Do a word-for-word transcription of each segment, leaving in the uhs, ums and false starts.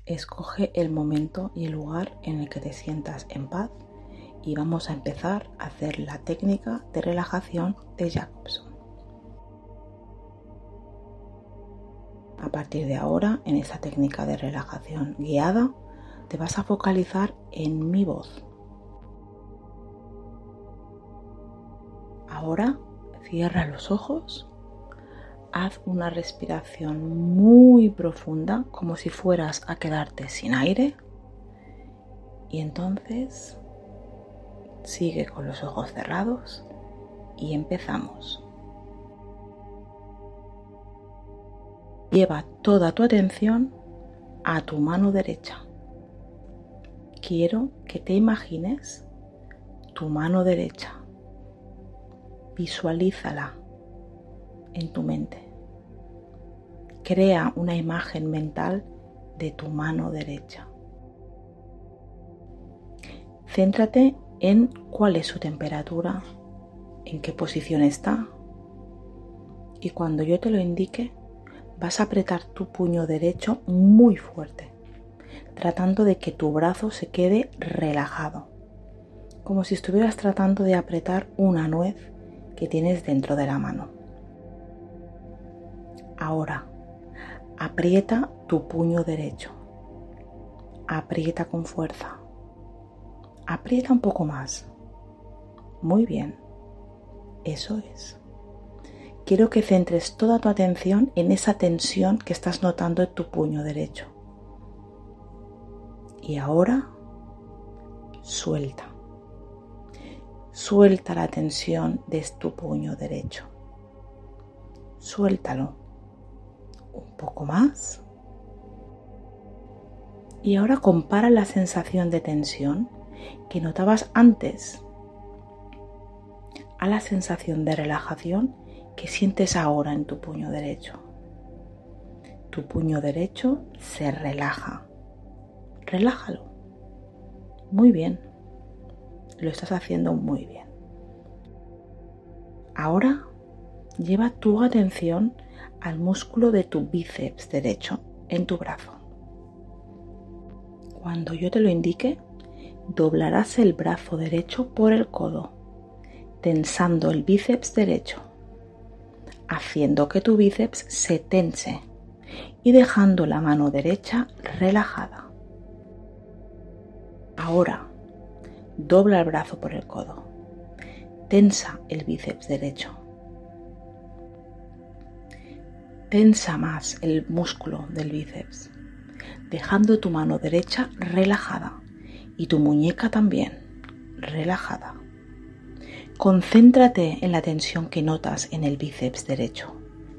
Escoge el momento y el lugar en el que te sientas en paz y vamos a empezar a hacer la técnica de relajación de Jacobson. A partir de ahora, en esta técnica de relajación guiada, te vas a focalizar en mi voz. Ahora, cierra los ojos, haz una respiración muy profunda, como si fueras a quedarte sin aire, y entonces sigue con los ojos cerrados y empezamos. Lleva toda tu atención a tu mano derecha. Quiero que te imagines tu mano derecha. Visualízala en tu mente. Crea una imagen mental de tu mano derecha. Céntrate en cuál es su temperatura, en qué posición está, y cuando yo te lo indique, vas a apretar tu puño derecho muy fuerte, tratando de que tu brazo se quede relajado, como si estuvieras tratando de apretar una nuez que tienes dentro de la mano. Ahora, aprieta tu puño derecho. Aprieta con fuerza. Aprieta un poco más. Muy bien. Eso es. Quiero que centres toda tu atención en esa tensión que estás notando en tu puño derecho. Y ahora, suelta. Suelta la tensión de tu puño derecho. Suéltalo. Un poco más. Y ahora compara la sensación de tensión que notabas antes a la sensación de relajación que sientes ahora en tu puño derecho. Tu puño derecho se relaja. Relájalo. Muy bien. Lo estás haciendo muy bien. Ahora lleva tu atención al músculo de tu bíceps derecho en tu brazo. Cuando yo te lo indique, doblarás el brazo derecho por el codo, tensando el bíceps derecho, haciendo que tu bíceps se tense y dejando la mano derecha relajada. Ahora, dobla el brazo por el codo, tensa el bíceps derecho. Tensa más el músculo del bíceps, dejando tu mano derecha relajada y tu muñeca también relajada. Concéntrate en la tensión que notas en el bíceps derecho.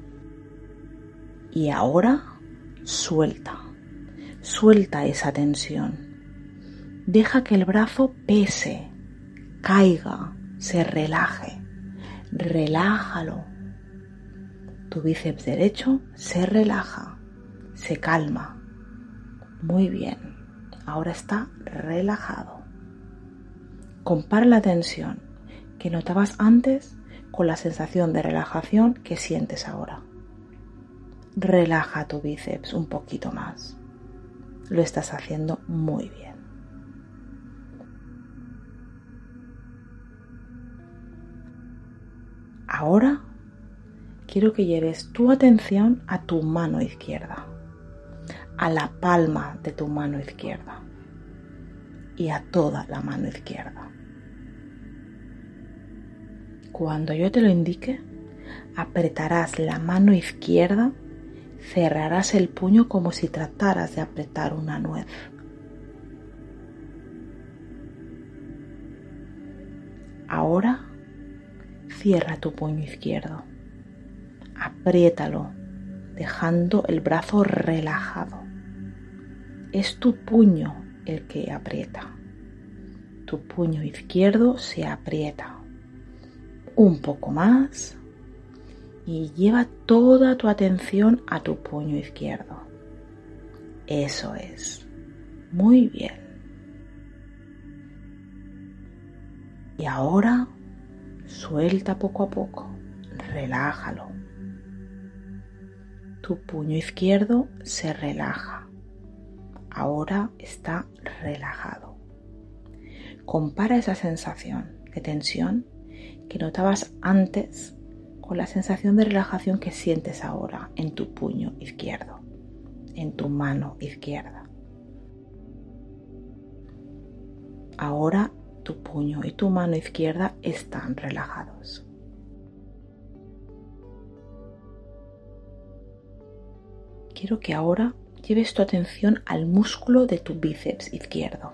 Y ahora suelta, suelta esa tensión. Deja que el brazo pese, caiga, se relaje. Relájalo. Tu bíceps derecho se relaja, se calma. Muy bien, ahora está relajado. Compara la tensión que notabas antes con la sensación de relajación que sientes ahora. Relaja tu bíceps un poquito más. Lo estás haciendo muy bien. Ahora quiero que lleves tu atención a tu mano izquierda, a la palma de tu mano izquierda y a toda la mano izquierda. Cuando yo te lo indique, apretarás la mano izquierda, cerrarás el puño como si trataras de apretar una nuez. Ahora, cierra tu puño izquierdo. Apriétalo, dejando el brazo relajado. Es tu puño el que aprieta. Tu puño izquierdo se aprieta. Un poco más y lleva toda tu atención a tu puño izquierdo. Eso es. Muy bien. Y ahora suelta poco a poco. Relájalo. Tu puño izquierdo se relaja. ahora está relajado. Compara esa sensación de tensión que notabas antes con la sensación de relajación que sientes ahora en tu puño izquierdo, en tu mano izquierda. Ahora tu puño y tu mano izquierda están relajados. Quiero que ahora lleves tu atención al músculo de tu bíceps izquierdo.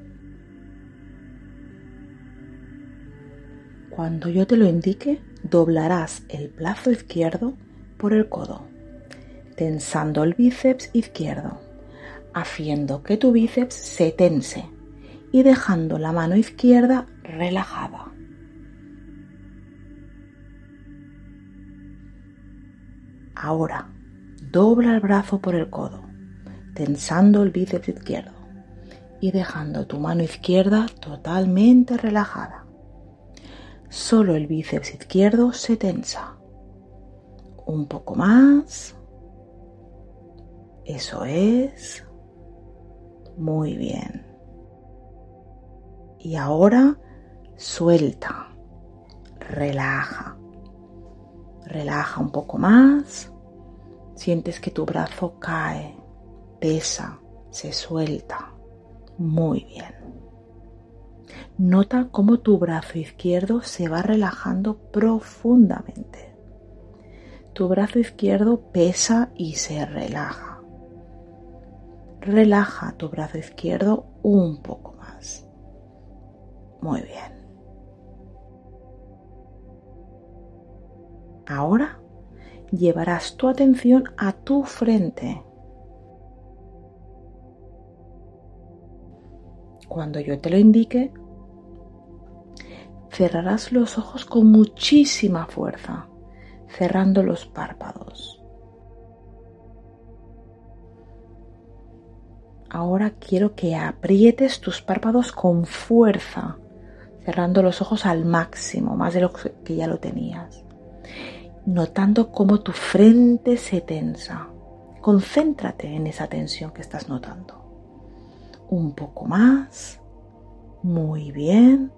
Cuando yo te lo indique, doblarás el brazo izquierdo por el codo, tensando el bíceps izquierdo, haciendo que tu bíceps se tense y dejando la mano izquierda relajada. Ahora, dobla el brazo por el codo, tensando el bíceps izquierdo y dejando tu mano izquierda totalmente relajada. Solo el bíceps izquierdo se tensa. Un poco más. Eso es. Muy bien. Y ahora suelta. Relaja. Relaja un poco más. Sientes que tu brazo cae, pesa, se suelta. Muy bien. Nota cómo tu brazo izquierdo se va relajando profundamente. Tu brazo izquierdo pesa y se relaja. Relaja tu brazo izquierdo un poco más. Muy bien. Ahora llevarás tu atención a tu frente. Cuando yo te lo indique, cerrarás los ojos con muchísima fuerza, cerrando los párpados. Ahora quiero que aprietes tus párpados con fuerza, cerrando los ojos al máximo, más de lo que ya lo tenías. Notando cómo tu frente se tensa. Concéntrate en esa tensión que estás notando. Un poco más. Muy bien.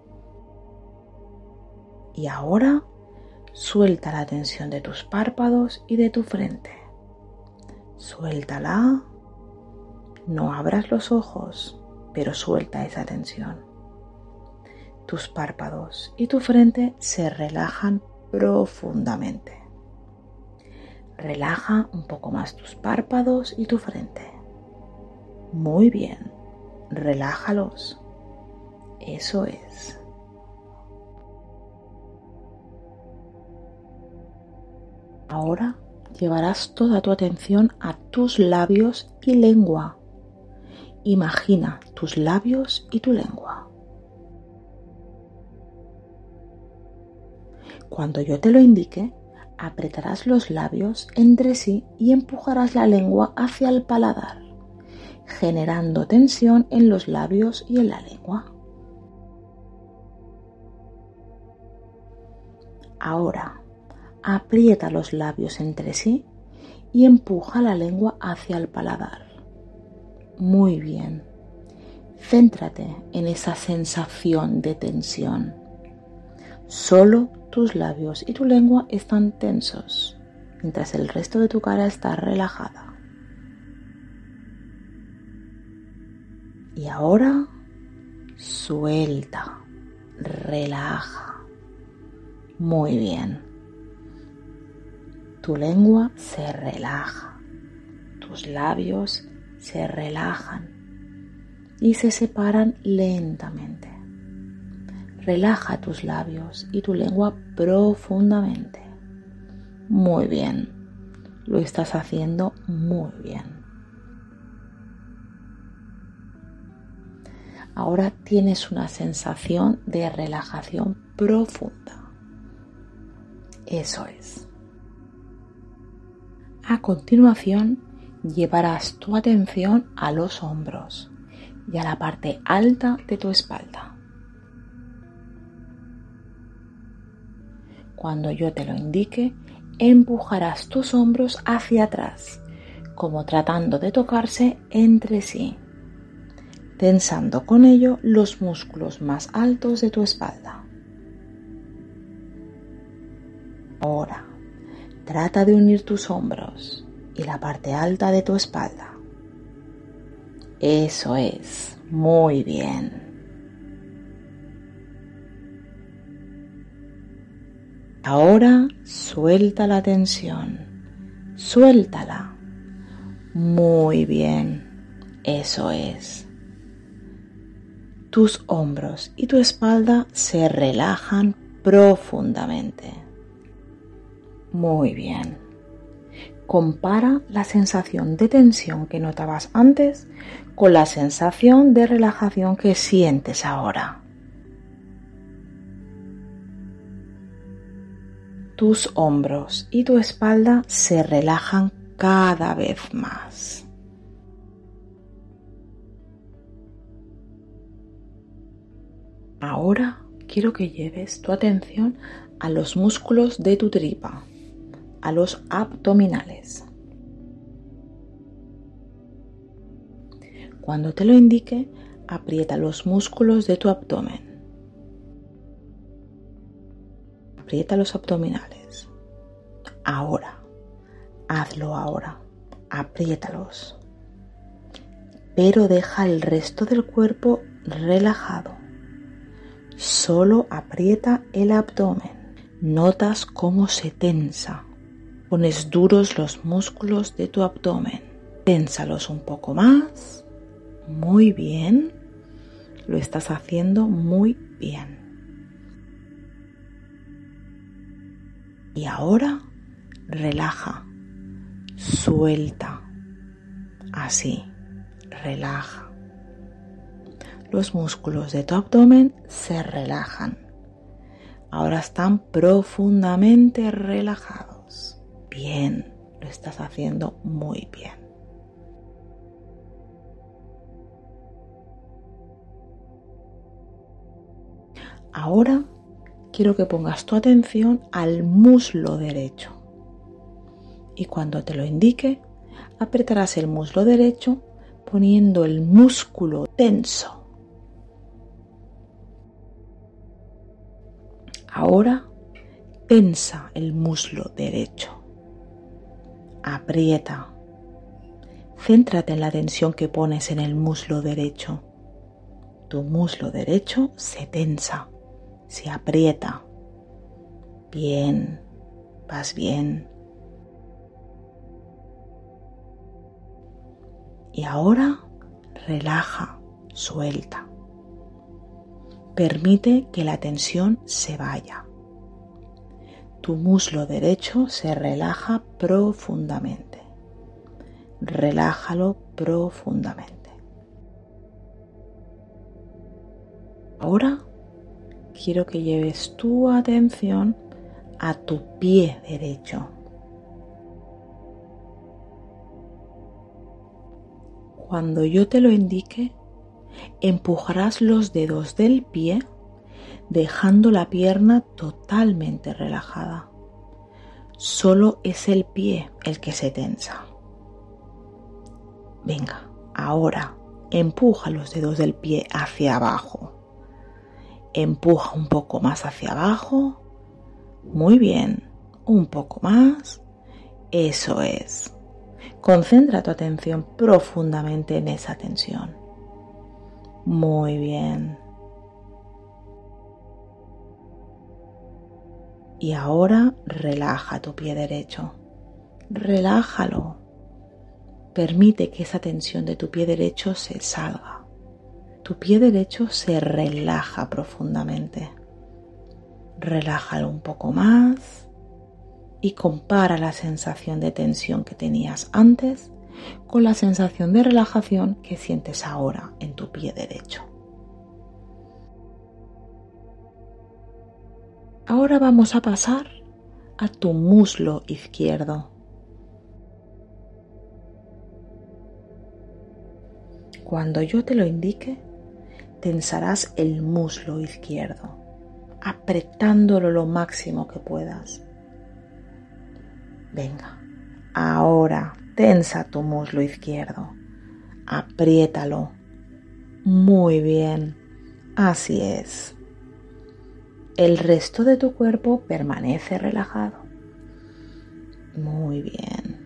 Y ahora suelta la tensión de tus párpados y de tu frente. Suéltala. No abras los ojos, pero suelta esa tensión. Tus párpados y tu frente se relajan profundamente. Relaja un poco más tus párpados y tu frente. Muy bien. Relájalos. Eso es. Ahora llevarás toda tu atención a tus labios y lengua. Imagina tus labios y tu lengua. Cuando yo te lo indique, apretarás los labios entre sí y empujarás la lengua hacia el paladar, generando tensión en los labios y en la lengua. Ahora, aprieta los labios entre sí y empuja la lengua hacia el paladar. Muy bien. Céntrate en esa sensación de tensión. Solo tus labios y tu lengua están tensos, mientras el resto de tu cara está relajada. Y ahora, suelta, relaja. Muy bien. Tu lengua se relaja, tus labios se relajan y se separan lentamente. Relaja tus labios y tu lengua profundamente. Muy bien, lo estás haciendo muy bien. Ahora tienes una sensación de relajación profunda. Eso es. A continuación, llevarás tu atención a los hombros y a la parte alta de tu espalda. Cuando yo te lo indique, empujarás tus hombros hacia atrás, como tratando de tocarse entre sí, tensando con ello los músculos más altos de tu espalda. Ahora, trata de unir tus hombros y la parte alta de tu espalda. Eso es, muy bien. Ahora suelta la tensión, suéltala. Muy bien, eso es. Tus hombros y tu espalda se relajan profundamente. Muy bien. Compara la sensación de tensión que notabas antes con la sensación de relajación que sientes ahora. Tus hombros y tu espalda se relajan cada vez más. Ahora quiero que lleves tu atención a los músculos de tu tripa, a los abdominales. Cuando te lo indique, aprieta los músculos de tu abdomen. Aprieta los abdominales. Ahora, hazlo ahora. Apriétalos. Pero deja el resto del cuerpo relajado. Solo aprieta el abdomen. Notas cómo se tensa. Pones duros los músculos de tu abdomen. Ténsalos un poco más. Muy bien. Lo estás haciendo muy bien. Y ahora relaja, suelta, así, relaja. Los músculos de tu abdomen se relajan. Ahora están profundamente relajados. Bien, lo estás haciendo muy bien. Ahora quiero que pongas tu atención al muslo derecho y cuando te lo indique, apretarás el muslo derecho poniendo el músculo tenso. Ahora tensa el muslo derecho. Aprieta. Céntrate en la tensión que pones en el muslo derecho. Tu muslo derecho se tensa. Se aprieta. Bien, vas bien. Y ahora relaja, suelta. Permite que la tensión se vaya. Tu muslo derecho se relaja profundamente. Relájalo profundamente. Ahora quiero que lleves tu atención a tu pie derecho. Cuando yo te lo indique, empujarás los dedos del pie dejando la pierna totalmente relajada. Solo es el pie el que se tensa. Venga, ahora empuja los dedos del pie hacia abajo. Empuja un poco más hacia abajo. Muy bien. Un poco más. Eso es. Concentra tu atención profundamente en esa tensión. Muy bien. Y ahora relaja tu pie derecho. Relájalo. Permite que esa tensión de tu pie derecho se salga. Tu pie derecho se relaja profundamente. Relájalo un poco más y compara la sensación de tensión que tenías antes con la sensación de relajación que sientes ahora en tu pie derecho. Ahora vamos a pasar a tu muslo izquierdo. Cuando yo te lo indique, tensarás el muslo izquierdo, apretándolo lo máximo que puedas. Venga, ahora tensa tu muslo izquierdo, apriétalo. Muy bien, así es. El resto de tu cuerpo permanece relajado. Muy bien.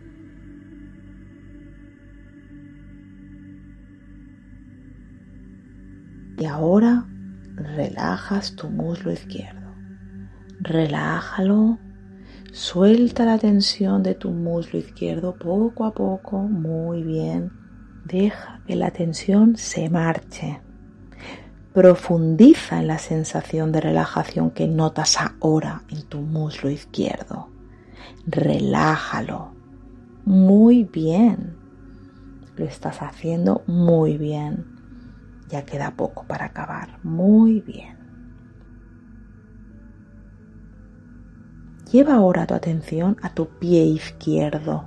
Y ahora relajas tu muslo izquierdo. Relájalo. Suelta la tensión de tu muslo izquierdo poco a poco. Muy bien. Deja que la tensión se marche. Profundiza en la sensación de relajación que notas ahora en tu muslo izquierdo. Relájalo. Muy bien. Lo estás haciendo muy bien. Ya queda poco para acabar. Muy bien. Lleva ahora tu atención a tu pie izquierdo.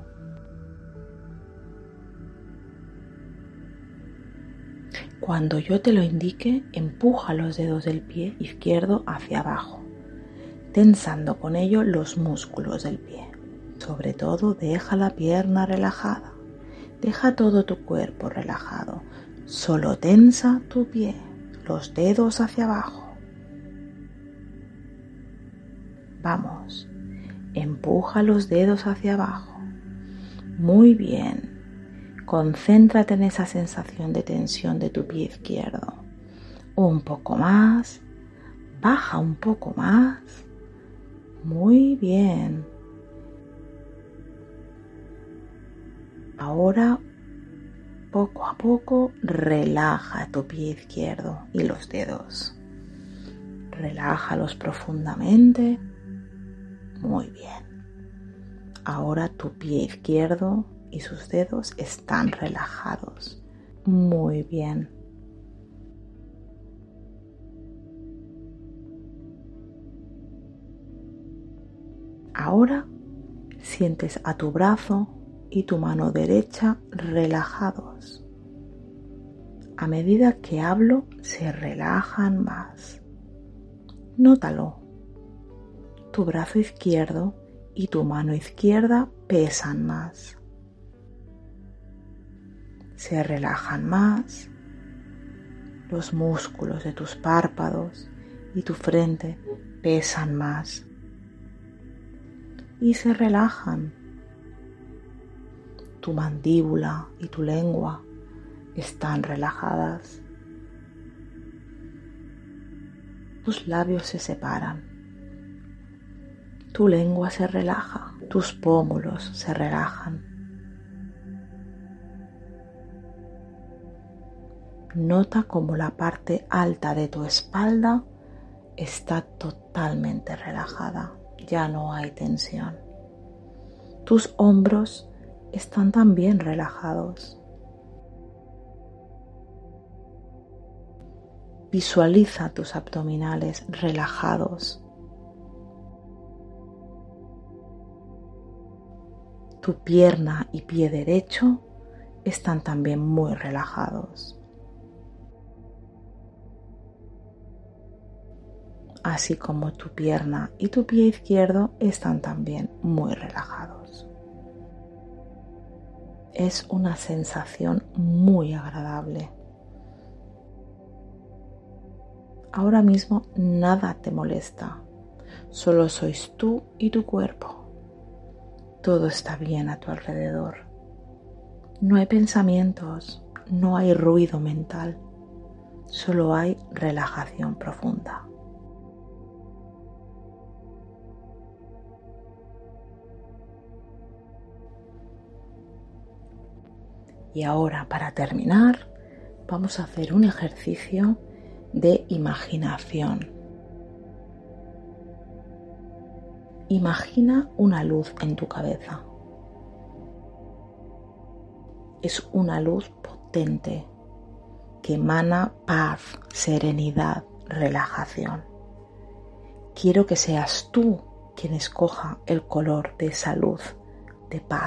Cuando yo te lo indique, empuja los dedos del pie izquierdo hacia abajo, tensando con ello los músculos del pie. Sobre todo, deja la pierna relajada. Deja todo tu cuerpo relajado. Solo tensa tu pie, los dedos hacia abajo. Vamos, empuja los dedos hacia abajo. Muy bien. Concéntrate en esa sensación de tensión de tu pie izquierdo. Un poco más. Baja un poco más. Muy bien. Ahora, poco a poco, relaja tu pie izquierdo y los dedos. Relájalos profundamente. Muy bien. Ahora tu pie izquierdo y sus dedos están relajados. Muy bien. Ahora sientes a tu brazo y tu mano derecha relajados. A medida que hablo, se relajan más. Nótalo. Tu brazo izquierdo y tu mano izquierda pesan más. Se relajan más. Los músculos de tus párpados y tu frente pesan más. Y se relajan. Tu mandíbula y tu lengua están relajadas. Tus labios se separan. Tu lengua se relaja. Tus pómulos se relajan. Nota cómo la parte alta de tu espalda está totalmente relajada. Ya no hay tensión. Tus hombros están también relajados. Visualiza tus abdominales relajados. Tu pierna y pie derecho están también muy relajados. Así como tu pierna y tu pie izquierdo están también muy relajados. Es una sensación muy agradable. Ahora mismo nada te molesta, solo sois tú y tu cuerpo. Todo está bien a tu alrededor. No hay pensamientos, no hay ruido mental, solo hay relajación profunda. Y ahora, para terminar, vamos a hacer un ejercicio de imaginación. Imagina una luz en tu cabeza. Es una luz potente que emana paz, serenidad, relajación. Quiero que seas tú quien escoja el color de esa luz de paz.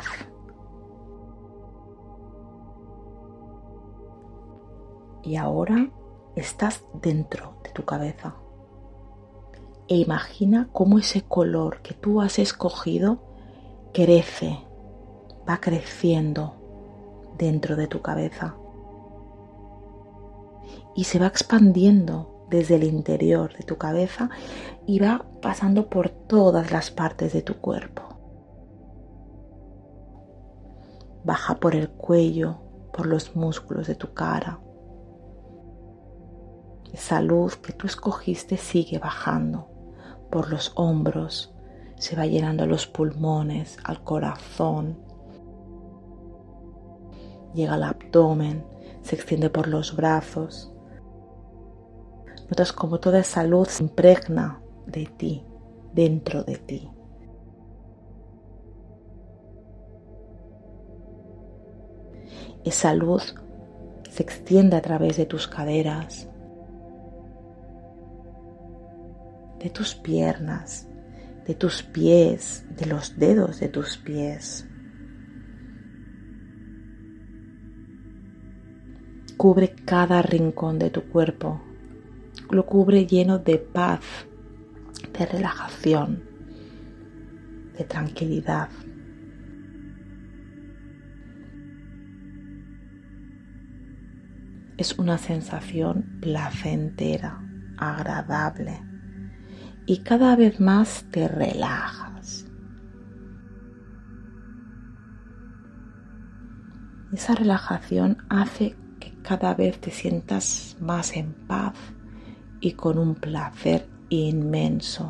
Y ahora estás dentro de tu cabeza e imagina cómo ese color que tú has escogido crece, va creciendo dentro de tu cabeza y se va expandiendo desde el interior de tu cabeza y va pasando por todas las partes de tu cuerpo. Baja por el cuello, por los músculos de tu cara. Esa luz que tú escogiste sigue bajando por los hombros, se va llenando a los pulmones, al corazón, llega al abdomen, se extiende por los brazos. Notas como toda esa luz se impregna de ti, dentro de ti. Esa luz se extiende a través de tus caderas, de tus piernas, de tus pies, de los dedos de tus pies. Cubre cada rincón de tu cuerpo, lo cubre lleno de paz, de relajación, de tranquilidad. Es una sensación placentera, agradable y cada vez más te relajas. Esa relajación hace que cada vez te sientas más en paz y con un placer inmenso.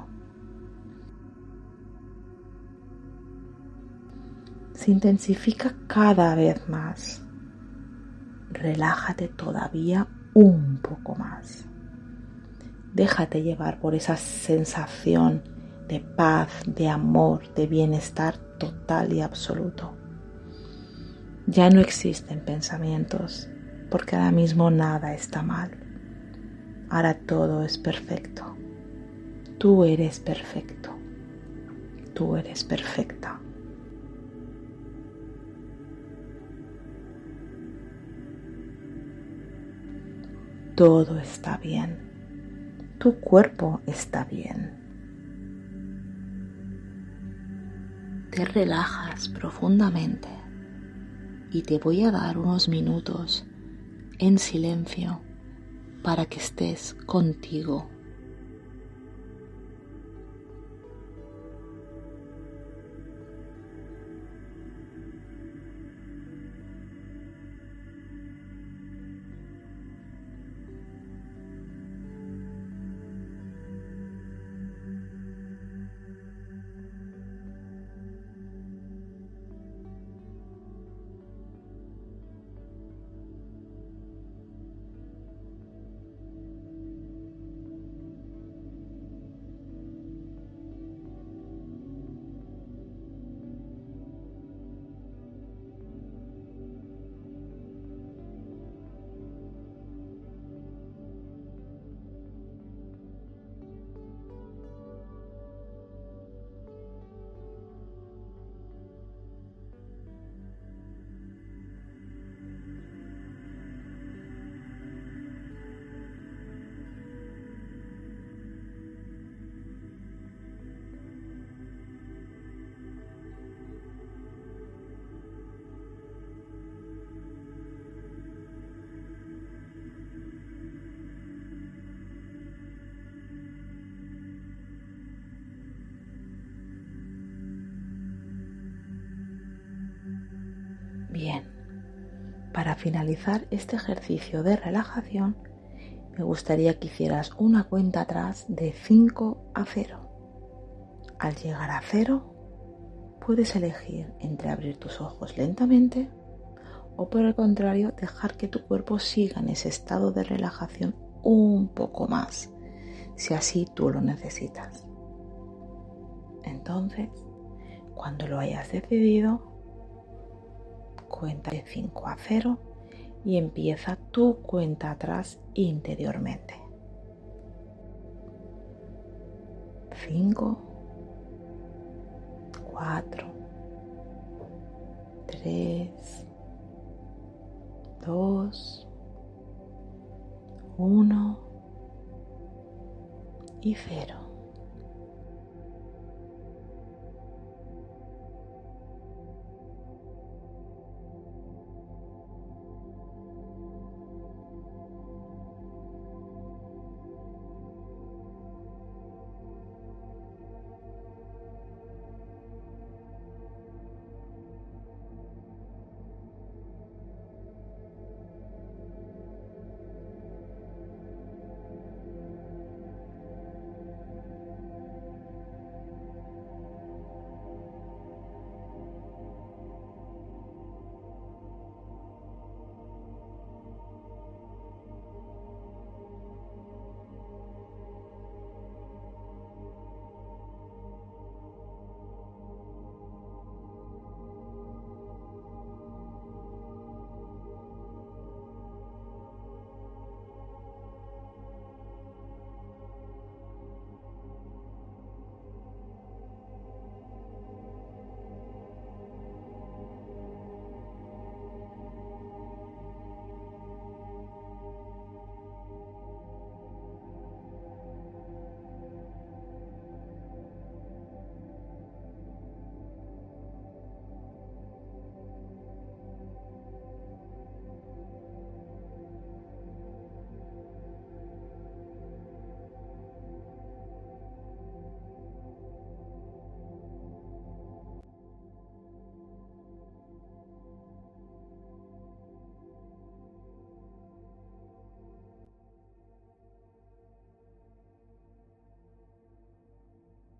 Se intensifica cada vez más. Relájate todavía un poco más. Déjate llevar por esa sensación de paz, de amor, de bienestar total y absoluto. Ya no existen pensamientos, porque ahora mismo nada está mal. Ahora todo es perfecto. Tú eres perfecto. Tú eres perfecta. Todo está bien. Tu cuerpo está bien. Te relajas profundamente y te voy a dar unos minutos en silencio para que estés contigo. Bien, para finalizar este ejercicio de relajación, me gustaría que hicieras una cuenta atrás de cinco a cero. Al llegar a cero, puedes elegir entre abrir tus ojos lentamente o, por el contrario, dejar que tu cuerpo siga en ese estado de relajación un poco más, si así tú lo necesitas. Entonces, cuando lo hayas decidido, cuenta de cinco a cero y empieza tu cuenta atrás interiormente. cinco, cuatro, tres, dos, uno y cero.